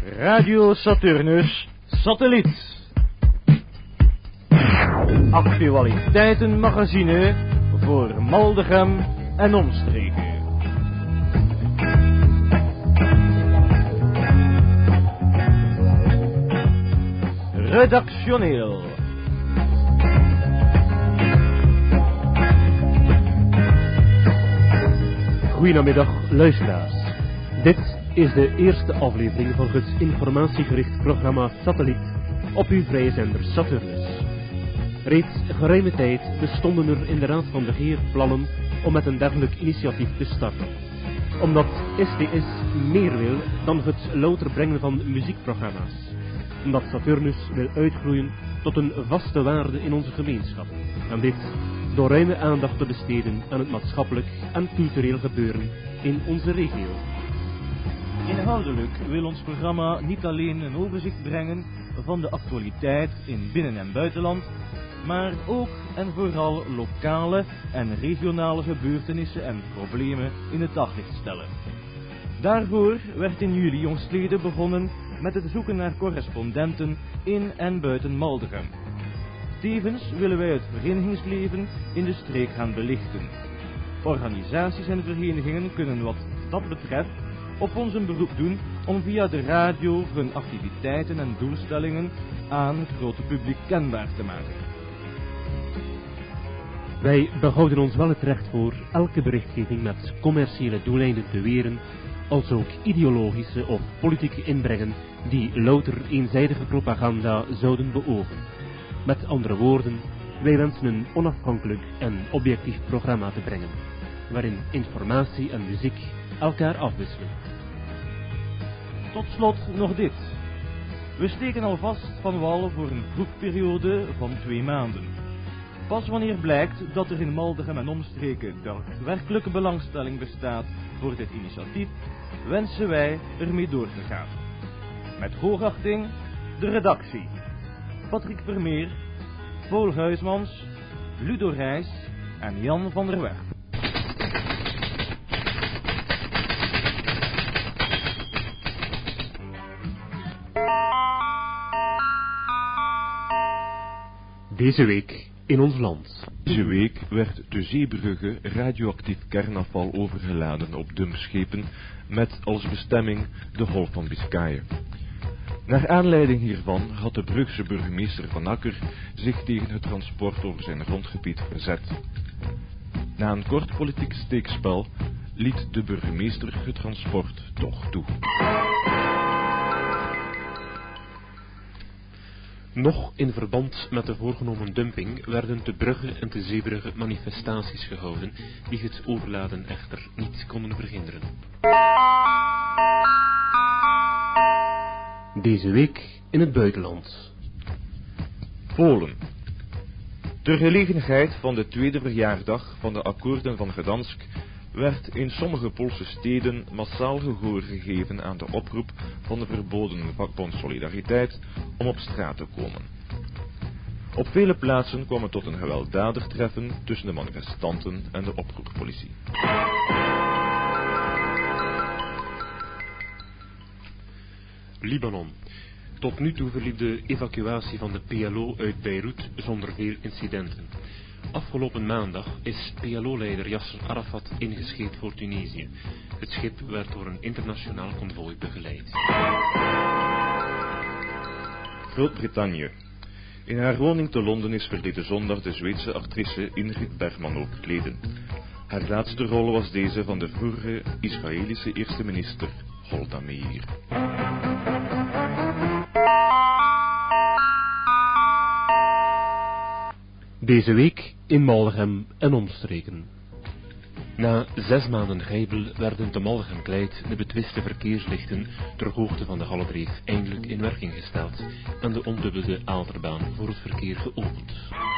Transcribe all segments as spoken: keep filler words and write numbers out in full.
Radio Saturnus, satelliet. Actualiteitenmagazine voor Maldegem en omstreken. Redactioneel. Goedemiddag luisteraars. Dit is de eerste aflevering van het informatiegericht programma Satelliet op uw vrije zender Saturnus. Reeds geruime tijd bestonden er in de Raad van Beheer plannen om met een dergelijk initiatief te starten. Omdat S T S meer wil dan het louter brengen van muziekprogramma's. Omdat Saturnus wil uitgroeien tot een vaste waarde in onze gemeenschap. En dit door ruime aandacht te besteden aan het maatschappelijk en cultureel gebeuren in onze regio. Inhoudelijk wil ons programma niet alleen een overzicht brengen van de actualiteit in binnen- en buitenland, maar ook en vooral lokale en regionale gebeurtenissen en problemen in het daglicht stellen. Daarvoor werd in juli jongstleden begonnen met het zoeken naar correspondenten in en buiten Maldegem. Tevens willen wij het verenigingsleven in de streek gaan belichten. Organisaties en verenigingen kunnen wat dat betreft op ons een beroep doen om via de radio hun activiteiten en doelstellingen aan het grote publiek kenbaar te maken. Wij behouden ons wel het recht voor elke berichtgeving met commerciële doeleinden te weren, als ook ideologische of politieke inbrengen die louter eenzijdige propaganda zouden beogen. Met andere woorden, wij wensen een onafhankelijk en objectief programma te brengen, waarin informatie en muziek elkaar afwisselen. Tot slot nog dit. We steken alvast van wal voor een proefperiode van twee maanden. Pas wanneer blijkt dat er in Maldegem en omstreken daadwerkelijke belangstelling bestaat voor dit initiatief, wensen wij ermee door te gaan. Met hoogachting, de redactie. Patrick Vermeer, Paul Huismans, Ludo Reis en Jan van der Weg. Deze week in ons land. Deze week werd de Zeebrugge radioactief kernafval overgeladen op dumpschepen met als bestemming de Golf van Biscayen. Naar aanleiding hiervan had de Brugse burgemeester Van Akker zich tegen het transport over zijn grondgebied verzet. Na een kort politiek steekspel liet de burgemeester het transport toch toe. Nog in verband met de voorgenomen dumping werden te Brugge en te Zeebrugge manifestaties gehouden die het overladen echter niet konden verhinderen. Deze week in het buitenland. Polen. Ter gelegenheid van de tweede verjaardag van de akkoorden van Gdansk werd in sommige Poolse steden massaal gehoor gegeven aan de oproep van de verboden vakbond Solidariteit om op straat te komen. Op vele plaatsen kwam het tot een gewelddadig treffen tussen de manifestanten en de oproerpolitie. Libanon. Tot nu toe verliep de evacuatie van de P L O uit Beirut zonder veel incidenten. Afgelopen maandag is P L O-leider Yasser Arafat ingescheept voor Tunesië. Het schip werd door een internationaal konvooi begeleid. Groot-Brittannië. In haar woning te Londen is verleden zondag de Zweedse actrice Ingrid Bergman overleden. Haar laatste rol was deze van de vroegere Israëlische eerste minister Golda Meir. Deze week in Maldegem en omstreken. Na zes maanden gijbel werden te Maldegem-Kleid de betwiste verkeerslichten ter hoogte van de Galledreef eindelijk in werking gesteld en de ondubbelde Aalterbaan voor het verkeer geopend.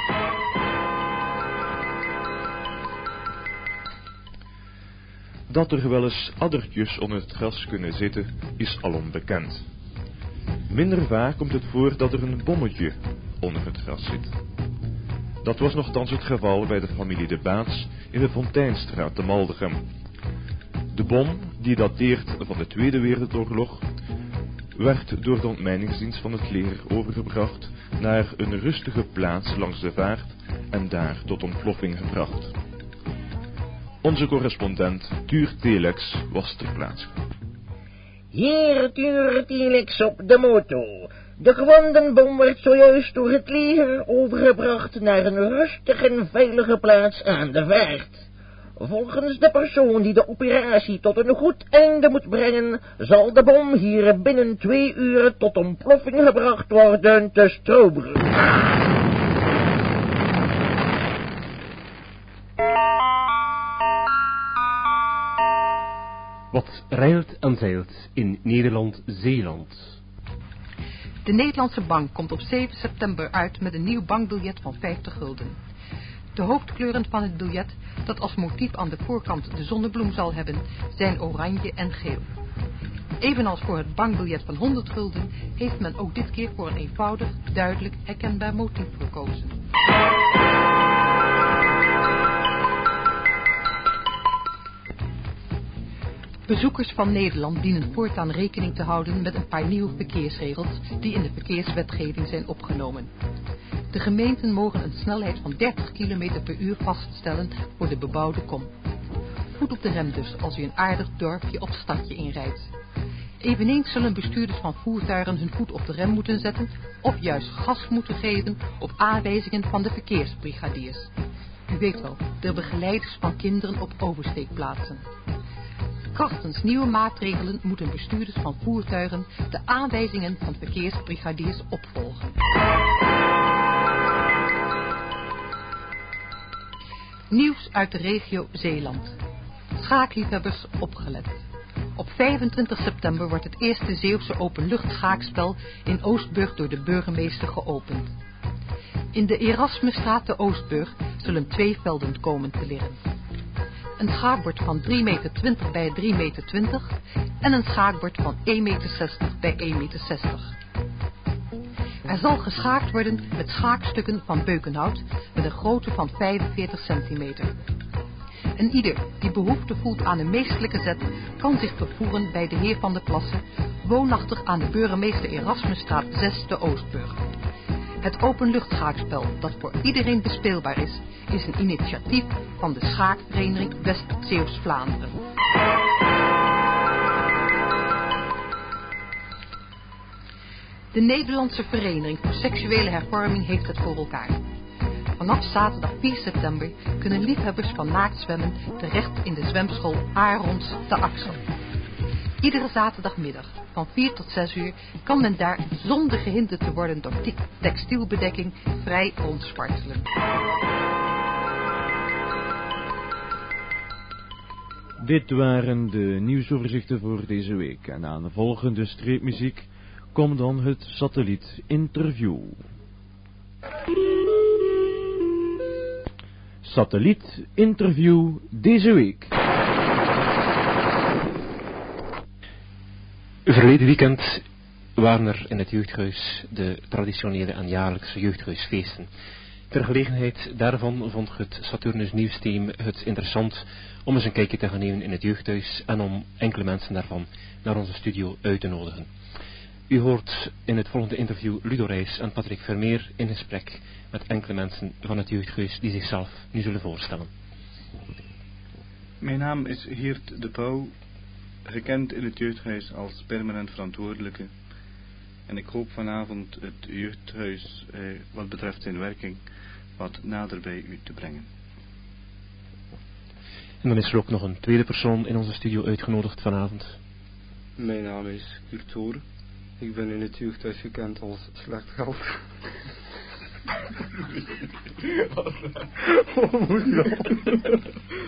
Dat er wel eens addertjes onder het gras kunnen zitten, is alom bekend. Minder vaak komt het voor dat er een bommetje onder het gras zit. Dat was nochtans het geval bij de familie De Baats in de Fonteinstraat te Maldegem. De bom, die dateert van de Tweede Wereldoorlog, werd door de ontmijningsdienst van het leger overgebracht naar een rustige plaats langs de vaart en daar tot ontploffing gebracht. Onze correspondent Tuur Telex was ter plaatse. Hier Tuur Telex op de moto. De gewonden werd zojuist door het leger overgebracht naar een rustige en veilige plaats aan de vaart. Volgens de persoon die de operatie tot een goed einde moet brengen, zal de bom hier binnen twee uur tot ontploffing gebracht worden te Stroobrug. Wat rijlt en zeilt in Nederland-Zeeland. De Nederlandse bank komt op zeven september uit met een nieuw bankbiljet van vijftig gulden. De hoofdkleuren van het biljet, dat als motief aan de voorkant de zonnebloem zal hebben, zijn oranje en geel. Evenals voor het bankbiljet van honderd gulden, heeft men ook dit keer voor een eenvoudig, duidelijk, herkenbaar motief gekozen. Bezoekers van Nederland dienen voortaan rekening te houden met een paar nieuwe verkeersregels die in de verkeerswetgeving zijn opgenomen. De gemeenten mogen een snelheid van dertig kilometer per uur vaststellen voor de bebouwde kom. Voet op de rem dus als u een aardig dorpje of stadje inrijdt. Eveneens zullen bestuurders van voertuigen hun voet op de rem moeten zetten of juist gas moeten geven op aanwijzingen van de verkeersbrigadiers. U weet wel, de begeleiders van kinderen op oversteekplaatsen. Krachtens nieuwe maatregelen moeten bestuurders van voertuigen de aanwijzingen van verkeersbrigadiers opvolgen. Nieuws uit de regio Zeeland. Schaakliefhebbers opgelet. Op vijfentwintig september wordt het eerste Zeeuwse openluchtschaakspel in Oostburg door de burgemeester geopend. In de Erasmusstraat te Oostburg zullen twee velden komen te liggen. Een schaakbord van drie meter twintig bij drie meter twintig en een schaakbord van één meter zestig bij één meter zestig. Er zal geschaakt worden met schaakstukken van beukenhout met een grootte van vijfenveertig centimeter. En ieder die behoefte voelt aan een meesterlijke zet kan zich vervoeren bij de heer Van der Plassen, woonachtig aan de burgemeester Erasmusstraat zes te Oostburg. Het openluchtschaakspel, dat voor iedereen bespeelbaar is, is een initiatief van de Schaakvereniging West-Zeeuws-Vlaanderen. De Nederlandse Vereniging voor Seksuele Hervorming heeft het voor elkaar. Vanaf zaterdag vier september kunnen liefhebbers van naaktzwemmen terecht in de zwemschool Arons te Axel. Iedere zaterdagmiddag van vier tot zes uur kan men daar zonder gehinderd te worden door textielbedekking vrij rondspartelen. Dit waren de nieuwsoverzichten voor deze week. En aan de volgende streepmuziek komt dan het satellietinterview. Satellietinterview deze week. Verleden weekend waren er in het jeugdhuis de traditionele en jaarlijkse jeugdhuisfeesten. Ter gelegenheid daarvan vond het Saturnus Nieuwsteam het interessant om eens een kijkje te gaan nemen in het jeugdhuis en om enkele mensen daarvan naar onze studio uit te nodigen. U hoort in het volgende interview Ludo Reis en Patrick Vermeer in gesprek met enkele mensen van het jeugdhuis die zichzelf nu zullen voorstellen. Mijn naam is Geert de Pauw, gekend in het jeugdhuis als permanent verantwoordelijke. En ik hoop vanavond het jeugdhuis, eh, wat betreft zijn werking, wat nader bij u te brengen. En dan is er ook nog een tweede persoon in onze studio uitgenodigd vanavond. Mijn naam is Kurt Horen. Ik ben in het jeugdhuis gekend als slecht geld. Hoe moet dat?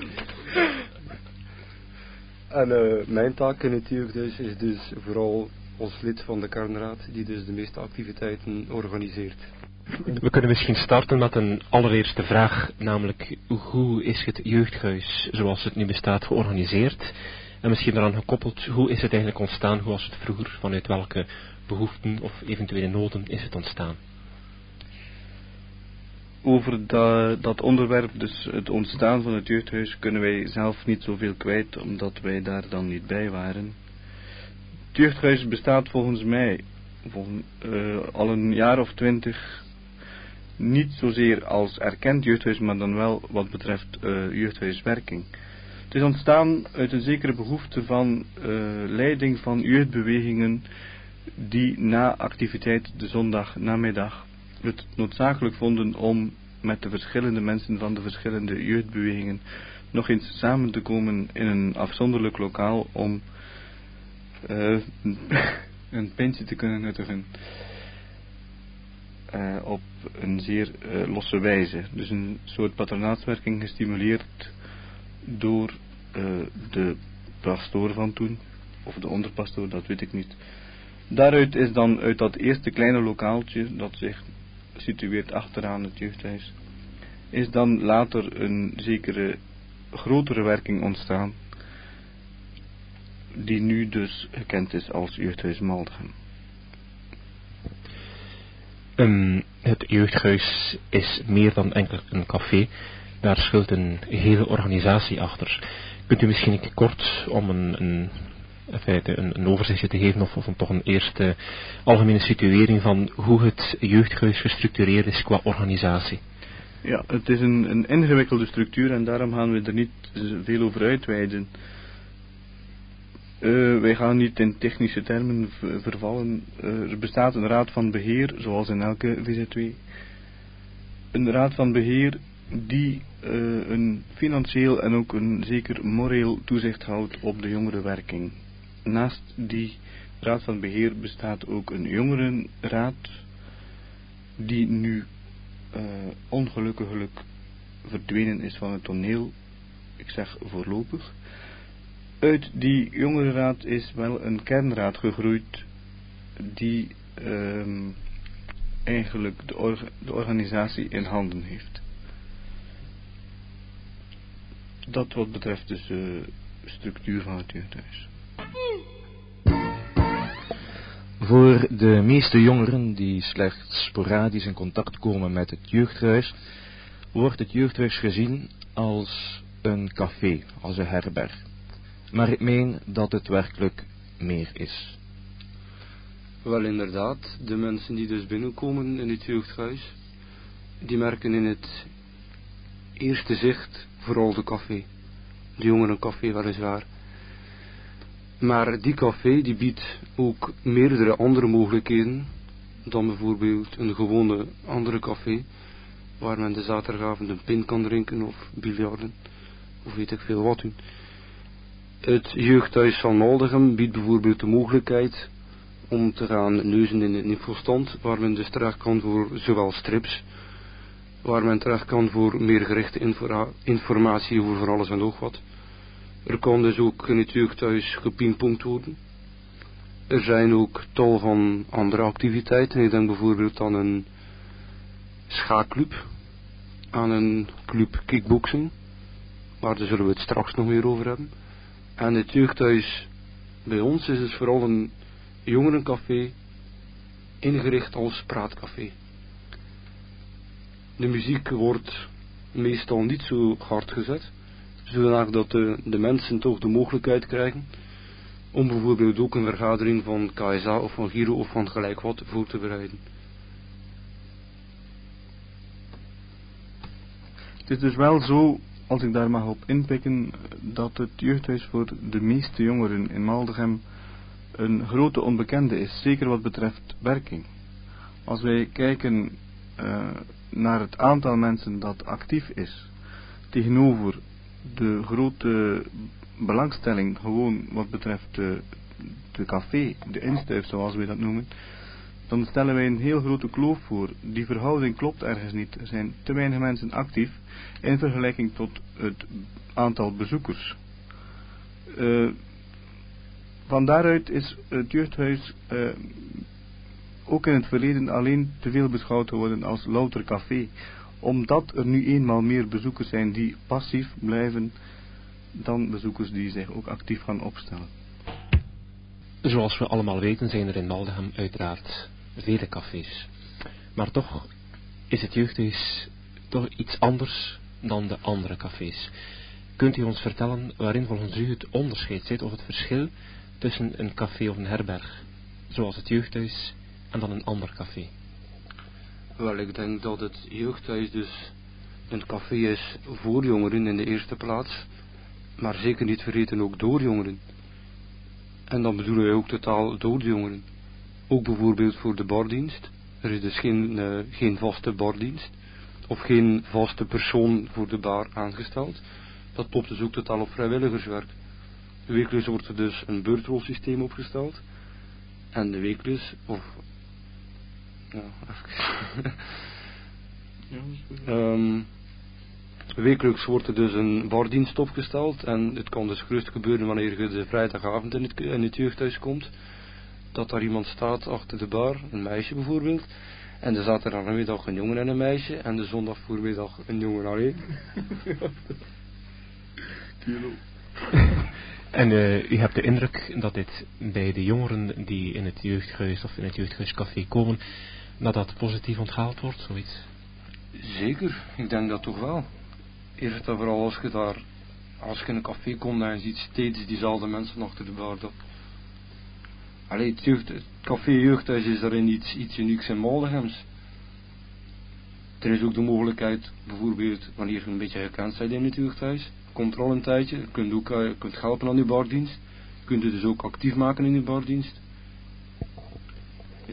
En uh, mijn taak in het jeugdhuis is dus vooral als lid van de kernraad, die dus de meeste activiteiten organiseert. We kunnen misschien starten met een allereerste vraag, namelijk hoe is het jeugdhuis zoals het nu bestaat georganiseerd? En misschien eraan gekoppeld, hoe is het eigenlijk ontstaan, hoe was het vroeger, vanuit welke behoeften of eventuele noden is het ontstaan? Over dat, dat onderwerp, dus het ontstaan van het jeugdhuis, kunnen wij zelf niet zoveel kwijt, omdat wij daar dan niet bij waren. Het jeugdhuis bestaat volgens mij volgens, uh, al een jaar of twintig niet zozeer als erkend jeugdhuis, maar dan wel wat betreft uh, jeugdhuiswerking. Het is ontstaan uit een zekere behoefte van uh, leiding van jeugdbewegingen die na activiteit de zondagnamiddag het noodzakelijk vonden om met de verschillende mensen van de verschillende jeugdbewegingen nog eens samen te komen in een afzonderlijk lokaal om uh, een pintje te kunnen nuttigen. Uh, op een zeer uh, losse wijze. Dus een soort patronaatswerking gestimuleerd door uh, de pastoor van toen, of de onderpastoor, dat weet ik niet. Daaruit is dan uit dat eerste kleine lokaaltje, dat zich situeert achteraan het jeugdhuis, is dan later een zekere grotere werking ontstaan, die nu dus gekend is als Jeugdhuis Maldegem. Um, het jeugdhuis is meer dan enkel een café. Daar schuilt een hele organisatie achter. Kunt u misschien kort, om een, een, in feite een, een overzichtje te geven, of, of een, toch een eerste algemene situering van hoe het jeugdhuis gestructureerd is qua organisatie? Ja, het is een, een ingewikkelde structuur en daarom gaan we er niet veel over uitweiden. Uh, wij gaan niet in technische termen v- vervallen. Uh, er bestaat een raad van beheer, zoals in elke V Z W. Een raad van beheer die uh, een financieel en ook een zeker moreel toezicht houdt op de jongerenwerking. Naast die raad van beheer bestaat ook een jongerenraad, die nu uh, ongelukkiglijk verdwenen is van het toneel. Ik zeg voorlopig. Uit die jongerenraad is wel een kernraad gegroeid die um, eigenlijk de, orga, de organisatie in handen heeft. Dat wat betreft dus de uh, structuur van het jeugdhuis. Voor de meeste jongeren die slechts sporadisch in contact komen met het jeugdhuis, wordt het jeugdhuis gezien als een café, als een herberg. Maar ik meen dat het werkelijk meer is. Wel inderdaad, de mensen die dus binnenkomen in het jeugdhuis, die merken in het eerste zicht vooral de café. De jongerencafé weliswaar. Maar die café die biedt ook meerdere andere mogelijkheden dan bijvoorbeeld een gewone andere café, waar men de zaterdagavond een pint kan drinken of biljarden, of weet ik veel wat doen. Het jeugdhuis van Maldegem biedt bijvoorbeeld de mogelijkheid om te gaan neuzen in het infostand, waar men dus terecht kan voor zowel strips, waar men terecht kan voor meer gerichte infora- informatie over van alles en nog wat. Er kan dus ook in het jeugdhuis gepingpongd worden. Er zijn ook tal van andere activiteiten. Ik denk bijvoorbeeld aan een schaakclub, aan een club kickboxing, maar daar zullen we het straks nog meer over hebben. En het jeugdhuis bij ons is dus vooral een jongerencafé, ingericht als praatcafé. De muziek wordt meestal niet zo hard gezet, zodat dat de, de mensen toch de mogelijkheid krijgen om bijvoorbeeld ook een vergadering van K S A of van Giro of van gelijk wat voor te bereiden. Het is dus wel zo, als ik daar mag op inpikken, dat het jeugdhuis voor de meeste jongeren in Maldegem een grote onbekende is, zeker wat betreft werking. Als wij kijken uh, naar het aantal mensen dat actief is, tegenover de grote belangstelling gewoon wat betreft de, de café, de instuif zoals wij dat noemen, dan stellen wij een heel grote kloof voor. Die verhouding klopt ergens niet. Er zijn te weinig mensen actief in vergelijking tot het aantal bezoekers. Uh, van daaruit is het jeugdhuis uh, ook in het verleden alleen te veel beschouwd te worden als louter café, omdat er nu eenmaal meer bezoekers zijn die passief blijven dan bezoekers die zich ook actief gaan opstellen. Zoals we allemaal weten zijn er in Maldegem uiteraard vele cafés. Maar toch is het jeugdhuis toch iets anders dan de andere cafés. Kunt u ons vertellen waarin volgens u het onderscheid zit of het verschil tussen een café of een herberg, zoals het jeugdhuis, en dan een ander café? Wel, ik denk dat het jeugdhuis dus een café is voor jongeren in de eerste plaats, maar zeker niet vergeten ook door jongeren. En dan bedoelen wij ook totaal door de jongeren. Ook bijvoorbeeld voor de bardienst. Er is dus geen, uh, geen vaste bardienst, of geen vaste persoon voor de bar aangesteld. Dat loopt dus ook totaal op vrijwilligerswerk. Wekelijks wordt er dus een beurtrolsysteem opgesteld. En de wekelijks, of... Ja, even... um, wekelijks wordt er dus een bardienst opgesteld. En het kan dus gerust gebeuren wanneer je de vrijdagavond in het, in het jeugdhuis komt. Dat daar iemand staat achter de bar, een meisje bijvoorbeeld. En er staat er aan de middag een jongen en een meisje. En de zondag voormiddag een jongen alleen. En uh, u hebt de indruk dat dit bij de jongeren die in het jeugdhuis of in het jeugdhuiscafé komen, dat dat positief onthaald wordt, zoiets? Zeker, ik denk dat toch wel. Eerst en vooral als je daar, als je in een café komt en je ziet steeds diezelfde mensen achter de bar. Dat... Allee, het, jeugd, het café jeugdhuis is daarin iets, iets unieks en Maldegems. Er is ook de mogelijkheid, bijvoorbeeld wanneer je een beetje gekend bent in het jeugdhuis, komt er al een tijdje, je kunt ook uh, kunt helpen aan je bardienst, je kunt je dus ook actief maken in je bardienst. Ja.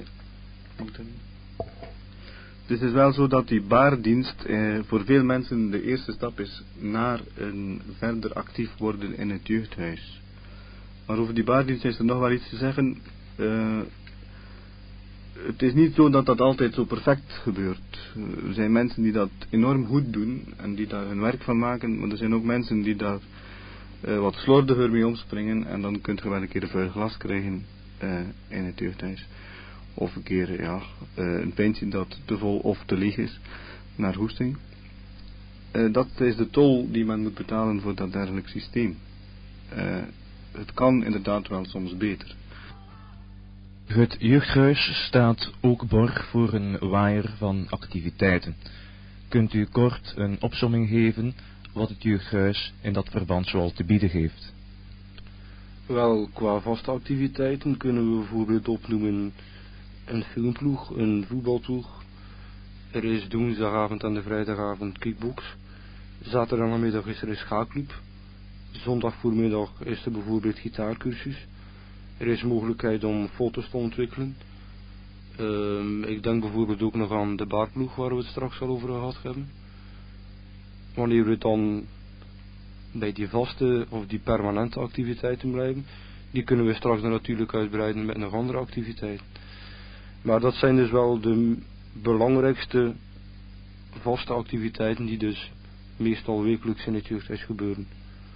Dus het is wel zo dat die baardienst eh, voor veel mensen de eerste stap is naar een verder actief worden in het jeugdhuis. Maar over die baardienst is er nog wel iets te zeggen. Uh, het is niet zo dat dat altijd zo perfect gebeurt. Er zijn mensen die dat enorm goed doen en die daar hun werk van maken, maar er zijn ook mensen die daar uh, wat slordiger mee omspringen en dan kunt je wel een keer een vuil glas krijgen uh, in het jeugdhuis. Of een keer ja, uh, een pintje dat te vol of te leeg is, naar hoesting. Uh, dat is de tol die men moet betalen voor dat dergelijk systeem. Uh, het kan inderdaad wel soms beter. Het jeugdhuis staat ook borg voor een waaier van activiteiten. Kunt u kort een opsomming geven wat het jeugdhuis in dat verband zoal te bieden heeft? Wel, qua vaste activiteiten kunnen we bijvoorbeeld opnoemen een filmploeg, een voetbalploeg. Er is woensdagavond en de vrijdagavond kickbox. Zaterdagmiddag is er een schaakclub. Zondag voormiddag is er bijvoorbeeld gitaarcursus. Er is mogelijkheid om foto's te ontwikkelen. Um, ik denk bijvoorbeeld ook nog aan de baarploeg waar we het straks al over gehad hebben. Wanneer we dan bij die vaste of die permanente activiteiten blijven, die kunnen we straks dan natuurlijk uitbreiden met nog andere activiteiten. Maar dat zijn dus wel de belangrijkste vaste activiteiten die dus meestal wekelijks in het jeugdhuis gebeuren.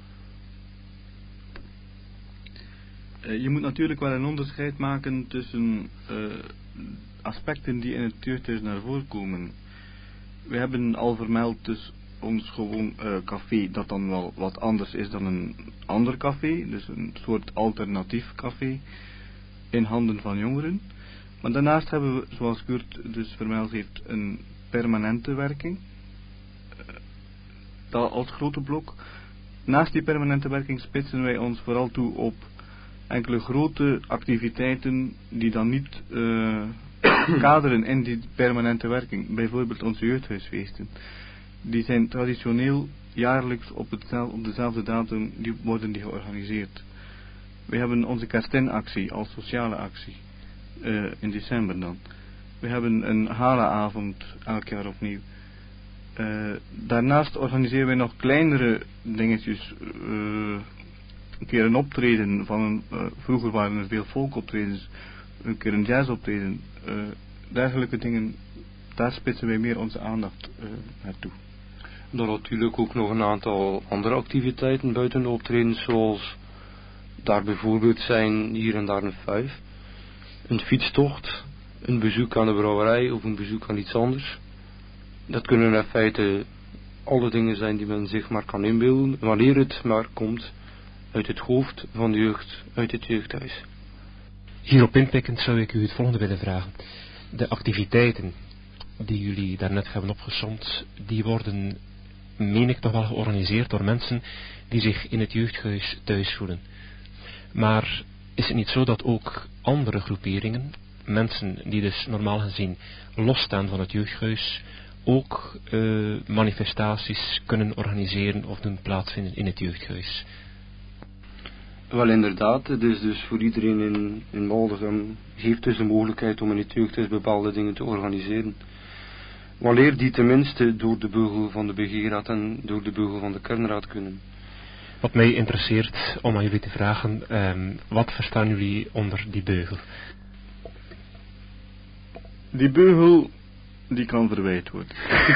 Uh, je moet natuurlijk wel een onderscheid maken tussen uh, aspecten die in het jeugdhuis naar voren komen. We hebben al vermeld dus ons gewoon uh, café dat dan wel wat anders is dan een ander café. Dus een soort alternatief café in handen van jongeren. Maar daarnaast hebben we, zoals Kurt dus vermeld heeft, een permanente werking. Uh, dat als grote blok. Naast die permanente werking spitsen wij ons vooral toe op enkele grote activiteiten die dan niet uh, kaderen in die permanente werking. Bijvoorbeeld onze jeugdhuisfeesten. Die zijn traditioneel jaarlijks op, hetzelfde, op dezelfde datum die worden die georganiseerd. We hebben onze Kerstinactie als sociale actie. Uh, in december dan. We hebben een galaavond elk jaar opnieuw. Uh, daarnaast organiseren wij nog kleinere dingetjes. Uh, een keer een optreden van een, uh, vroeger waren er veel folkoptredens. Een keer een jazzoptreden. Uh, dergelijke dingen, daar spitsen wij meer onze aandacht uh, naartoe. Dan natuurlijk ook nog een aantal andere activiteiten buiten de optredens, zoals daar bijvoorbeeld zijn hier en daar een vijf. Een fietstocht, een bezoek aan de brouwerij of een bezoek aan iets anders. Dat kunnen in feite alle dingen zijn die men zich maar kan inbeelden, wanneer het maar komt uit het hoofd van de jeugd, uit het jeugdhuis. Hierop inpikkend zou ik u het volgende willen vragen. De activiteiten die jullie daarnet hebben opgesomd, die worden, meen ik toch wel, georganiseerd door mensen die zich in het jeugdhuis thuis voelen. Maar is het niet zo dat ook andere groeperingen, mensen die dus normaal gezien losstaan van het jeugdhuis, ook uh, manifestaties kunnen organiseren of doen plaatsvinden in het jeugdhuis? Wel inderdaad, het is dus voor iedereen in, in Maldegem heeft dus de mogelijkheid om in het jeugdhuis bepaalde dingen te organiseren. Wanneer die tenminste door de beugel van de begeerraad en door de beugel van de kernraad kunnen. Wat mij interesseert om aan jullie te vragen, um, wat verstaan jullie onder die beugel? Die beugel, die kan verwijd worden.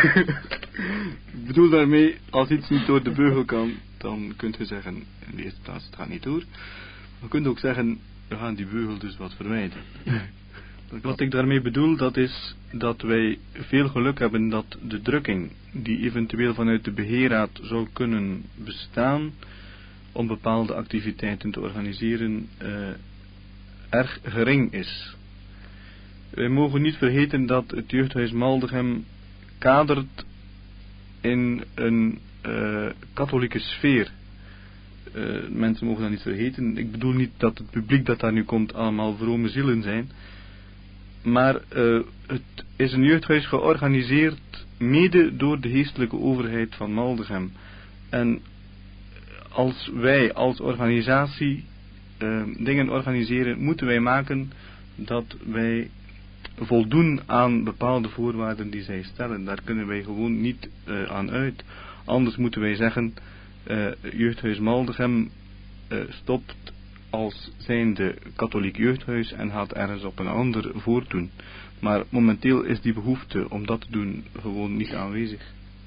Ik bedoel daarmee, als iets niet door de beugel kan, dan kunt je zeggen, in de eerste plaats, het gaat niet door. Dan kunt je ook zeggen, we gaan die beugel dus wat verwijden. Wat ik daarmee bedoel, dat is dat wij veel geluk hebben dat de drukking, die eventueel vanuit de beheerraad zou kunnen bestaan, om bepaalde activiteiten te organiseren, uh, erg gering is. Wij mogen niet vergeten dat het jeugdhuis Maldegem kadert in een uh, katholieke sfeer. Uh, mensen mogen dat niet vergeten. Ik bedoel niet dat het publiek dat daar nu komt allemaal vrome zielen zijn. Maar uh, het is een jeugdhuis georganiseerd mede door de geestelijke overheid van Maldegem. En als wij als organisatie uh, dingen organiseren, moeten wij maken dat wij voldoen aan bepaalde voorwaarden die zij stellen. Daar kunnen wij gewoon niet uh, aan uit. Anders moeten wij zeggen, uh, jeugdhuis Maldegem uh, stopt als zijnde katholiek jeugdhuis en gaat ergens op een ander voortdoen. Maar momenteel is die behoefte om dat te doen gewoon niet aanwezig.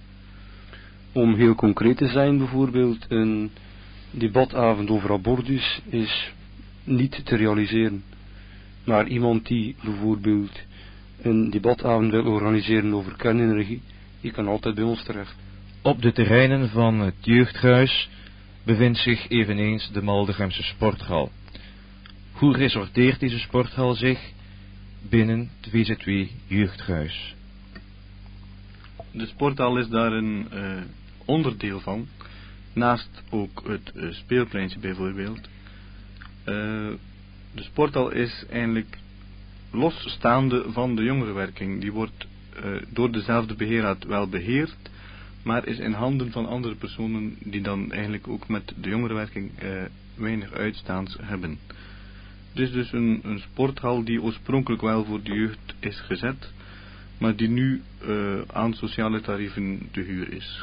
Om heel concreet te zijn, bijvoorbeeld een debatavond over abortus is niet te realiseren. Maar iemand die bijvoorbeeld een debatavond wil organiseren over kernenergie, die kan altijd bij ons terecht. Op de terreinen van het jeugdhuis bevindt zich eveneens de Maldegemse sporthal. Hoe resorteert deze sporthal zich binnen het V Z W jeugdhuis? De sporthal is daar een uh, onderdeel van, naast ook het uh, speelpleintje bijvoorbeeld. Uh, de sporthal is eigenlijk losstaande van de jongerenwerking. Die wordt uh, door dezelfde beheerraad wel beheerd, maar is in handen van andere personen die dan eigenlijk ook met de jongerenwerking uh, weinig uitstaans hebben. Het is dus een, een sporthal die oorspronkelijk wel voor de jeugd is gezet, maar die nu uh, aan sociale tarieven te huur is.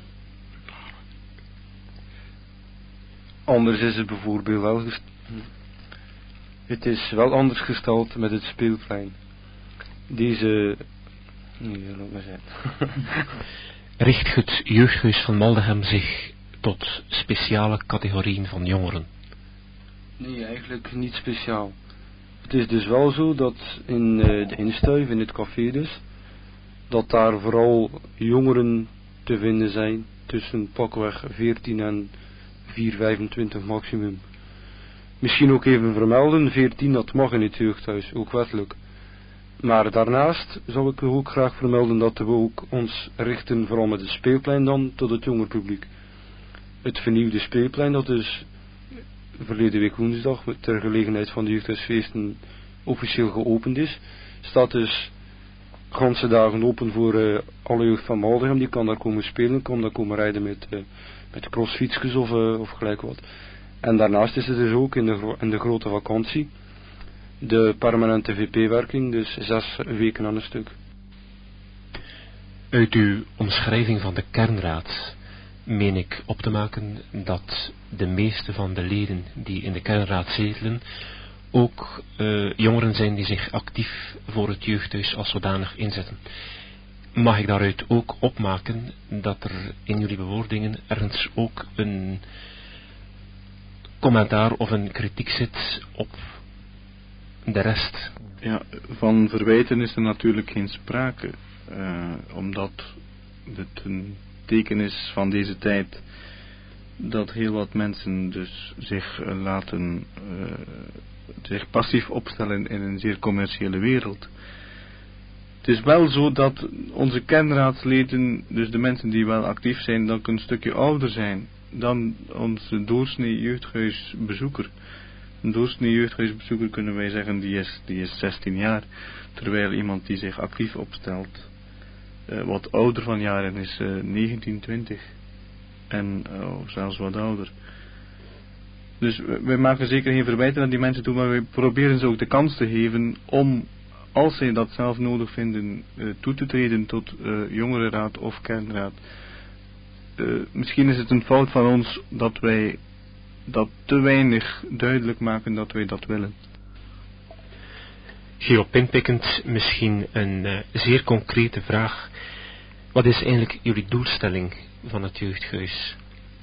Anders is het bijvoorbeeld wel gest- het is wel anders gesteld met het speelplein. Deze nee, laat maar zijn. Richt het jeugdhuis van Maldegem zich tot speciale categorieën van jongeren? Nee, eigenlijk niet speciaal. Het is dus wel zo dat in uh, de instuif, in het café dus, dat daar vooral jongeren te vinden zijn tussen pakweg veertien en vier vijfentwintig maximum. Misschien ook even vermelden, veertien dat mag in het jeugdhuis, ook wettelijk. Maar daarnaast zou ik ook graag vermelden dat we ook ons richten, vooral met het speelplein dan, tot het jonger publiek. Het vernieuwde speelplein, dat is verleden week woensdag, ter gelegenheid van de jeugdhuisfeesten, officieel geopend is, staat dus ganse dagen open voor uh, alle jeugd van Maldegem. Die kan daar komen spelen, kan daar komen rijden met, uh, met crossfietsjes of, uh, of gelijk wat. En daarnaast is het dus ook in de, gro- in de grote vakantie de permanente V P-werking, dus zes weken aan een stuk. Uit uw omschrijving van de kernraad meen ik op te maken dat de meeste van de leden die in de kernraad zetelen ook uh, jongeren zijn die zich actief voor het jeugdhuis als zodanig inzetten. Mag ik daaruit ook opmaken dat er in jullie bewoordingen ergens ook een commentaar of een kritiek zit op de rest? Ja, van verwijten is er natuurlijk geen sprake, uh, omdat het een teken is van deze tijd dat heel wat mensen dus zich uh, laten uh, zich passief opstellen in een zeer commerciële wereld. Het is wel zo dat onze kernraadsleden, dus de mensen die wel actief zijn, dan een stukje ouder zijn dan onze doorsnee jeugdhuisbezoeker. Een doorsnee jeugdhuisbezoeker kunnen wij zeggen, die is, die is zestien jaar. Terwijl iemand die zich actief opstelt, uh, wat ouder van jaren is, uh, negentien, twintig. En uh, zelfs wat ouder. Dus wij maken zeker geen verwijten aan die mensen toe, maar wij proberen ze ook de kans te geven om, als zij dat zelf nodig vinden, uh, toe te treden tot uh, jongerenraad of kernraad. Uh, misschien is het een fout van ons dat wij dat te weinig duidelijk maken dat wij dat willen. Hierop inpikkend misschien een uh, zeer concrete vraag. Wat is eigenlijk jullie doelstelling van het jeugdhuis?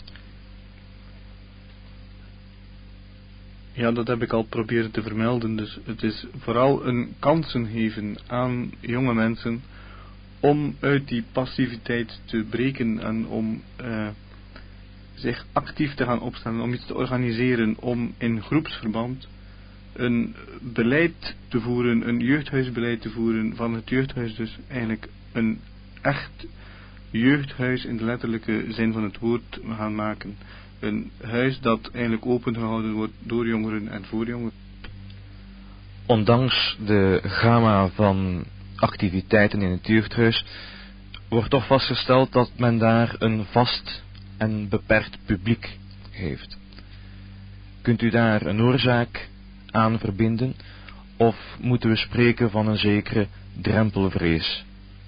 Ja, dat heb ik al proberen te vermelden. Dus het is vooral een kansen geven aan jonge mensen om uit die passiviteit te breken en om uh, zich actief te gaan opstellen, om iets te organiseren, om in groepsverband een beleid te voeren, een jeugdhuisbeleid te voeren van het jeugdhuis, dus eigenlijk een echt jeugdhuis in de letterlijke zin van het woord gaan maken. Een huis dat eigenlijk opengehouden wordt door jongeren en voor jongeren. Ondanks de gamma van activiteiten in het jeugdhuis wordt toch vastgesteld dat men daar een vast en beperkt publiek heeft. Kunt u daar een oorzaak aan verbinden of moeten we spreken van een zekere drempelvrees?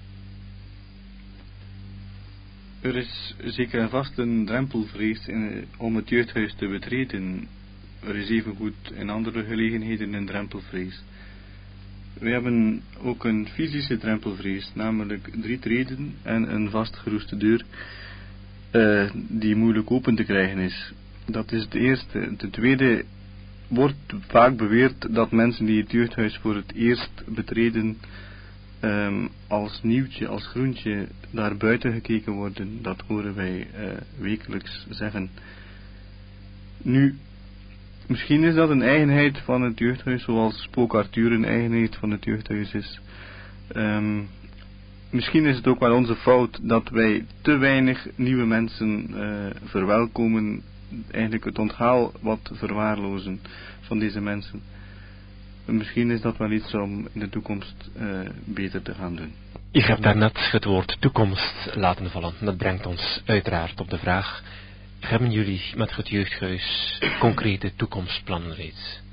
Er is zeker en vast een drempelvrees in, om het jeugdhuis te betreden. Er is evengoed in andere gelegenheden een drempelvrees. We hebben ook een fysische drempelvrees, namelijk drie treden en een vastgeroeste deur uh, die moeilijk open te krijgen is. Dat is het eerste. Ten tweede wordt vaak beweerd dat mensen die het jeugdhuis voor het eerst betreden Um, als nieuwtje, als groentje daar buiten gekeken worden. Dat horen wij uh, wekelijks zeggen. Nu, misschien is dat een eigenheid van het jeugdhuis, zoals Spook Arthur een eigenheid van het jeugdhuis is. Um, misschien is het ook wel onze fout dat wij te weinig nieuwe mensen uh, verwelkomen, eigenlijk het onthaal wat verwaarlozen van deze mensen. Misschien is dat wel iets om in de toekomst uh, beter te gaan doen. Je hebt daarnet het woord toekomst laten vallen. Dat brengt ons uiteraard op de vraag: hebben jullie met het jeugdhuis concrete toekomstplannen reeds?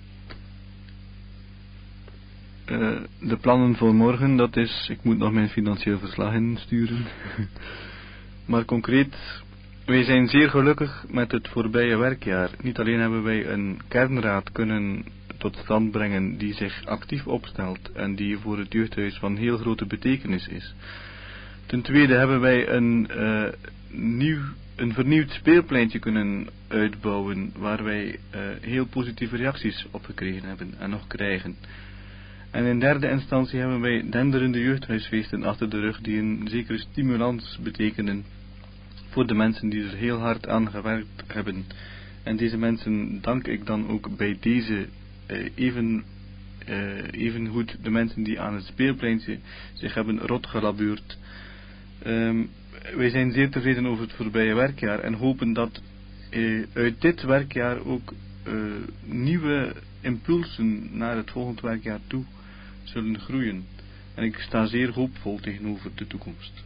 Uh, de plannen voor morgen, dat is, ik moet nog mijn financieel verslag insturen. Maar concreet, wij zijn zeer gelukkig met het voorbije werkjaar. Niet alleen hebben wij een kernraad kunnen tot stand brengen die zich actief opstelt en die voor het jeugdhuis van heel grote betekenis is. Ten tweede hebben wij een, uh, nieuw, een vernieuwd speelpleintje kunnen uitbouwen waar wij uh, heel positieve reacties op gekregen hebben en nog krijgen. En in derde instantie hebben wij denderende jeugdhuisfeesten achter de rug die een zekere stimulans betekenen voor de mensen die er heel hard aan gewerkt hebben. En deze mensen dank ik dan ook bij deze Uh, even, uh, even goed de mensen die aan het speelpleintje zich hebben rotgelabuurd. Um, wij zijn zeer tevreden over het voorbije werkjaar en hopen dat uh, uit dit werkjaar ook uh, nieuwe impulsen naar het volgend werkjaar toe zullen groeien. En ik sta zeer hoopvol tegenover de toekomst.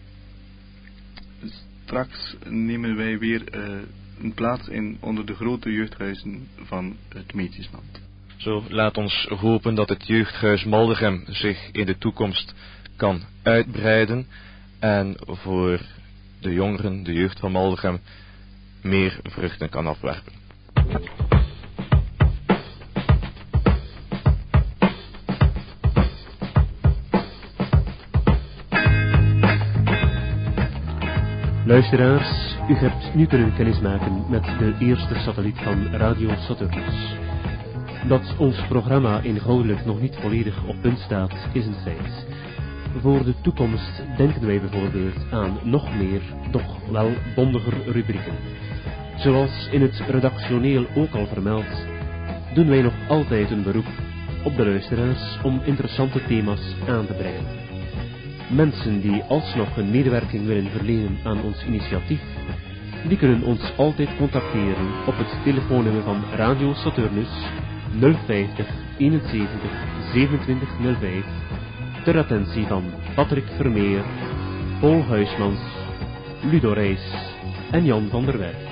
Straks nemen wij weer uh, een plaats in onder de grote jeugdhuizen van het Meetjesland. Zo laat ons hopen dat het jeugdhuis Maldegem zich in de toekomst kan uitbreiden en voor de jongeren, de jeugd van Maldegem, meer vruchten kan afwerpen. Luisteraars, u hebt nu kunnen kennismaken met de eerste satelliet van Radio Saturnus. Dat ons programma inhoudelijk nog niet volledig op punt staat, is een feit. Voor de toekomst denken wij bijvoorbeeld aan nog meer, doch wel bondiger rubrieken. Zoals in het redactioneel ook al vermeld, doen wij nog altijd een beroep op de luisteraars om interessante thema's aan te brengen. Mensen die alsnog een medewerking willen verlenen aan ons initiatief, die kunnen ons altijd contacteren op het telefoonnummer van Radio Saturnus nul vijftig eenenzeventig zevenentwintig nul vijf ter attentie van Patrick Vermeer, Paul Huismans, Ludo Reis en Jan van der Werf.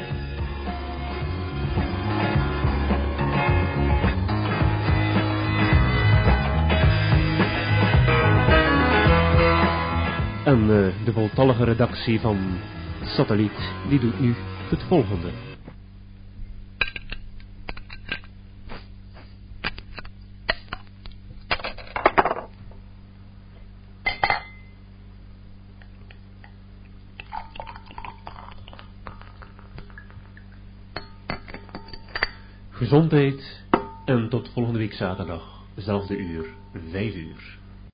En uh, de voltallige redactie van Satelliet, die doet nu het volgende. Gezondheid en tot volgende week zaterdag, zelfde uur, vijf uur.